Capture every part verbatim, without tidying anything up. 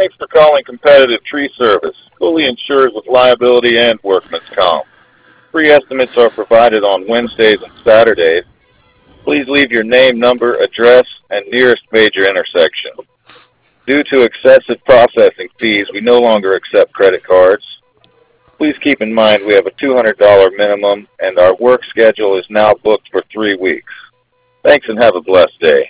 Thanks for calling Competitive Tree Service, fully insured with liability and workman's comp. Free estimates are provided on Wednesdays and Saturdays. Please leave your name, number, address, and nearest major intersection. Due to excessive processing fees, we no longer accept credit cards. Please keep in mind we have a two hundred dollars minimum, and our work schedule is now booked for three weeks. Thanks and have a blessed day.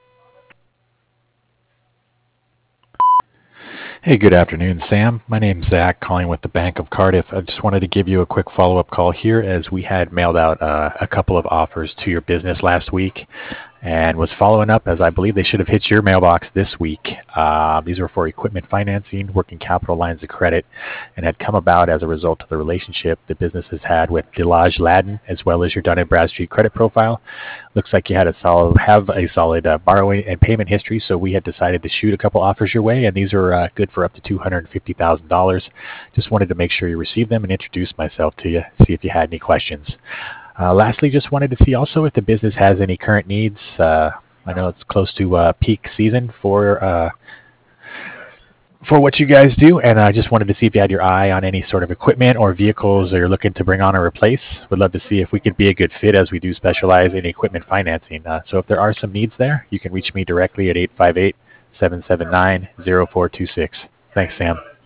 Hey, good afternoon, Sam. My name's Zach, calling with the Bank of Cardiff. I just wanted to give you a quick follow-up call here as we had mailed out uh, a couple of offers to your business last week and was following up as I believe they should have hit your mailbox this week. Uh, these were for equipment financing, working capital lines of credit, and had come about as a result of the relationship the business has had with Delage Ladden as well as your Dun and Bradstreet credit profile. Looks like you had a solid, have a solid uh, borrowing and payment history, so we had decided to shoot a couple offers your way, and these are uh, good for up to two hundred fifty thousand dollars. Just wanted to make sure you received them and introduce myself to you, see if you had any questions. Uh, lastly, just wanted to see also if the business has any current needs. Uh, I know it's close to uh, peak season for uh, for what you guys do, and I just wanted to see if you had your eye on any sort of equipment or vehicles that you're looking to bring on or replace. Would love to see if we could be a good fit as we do specialize in equipment financing. Uh, so if there are some needs there, you can reach me directly at eight five eight, seven seven nine, zero four two six. Thanks, Sam.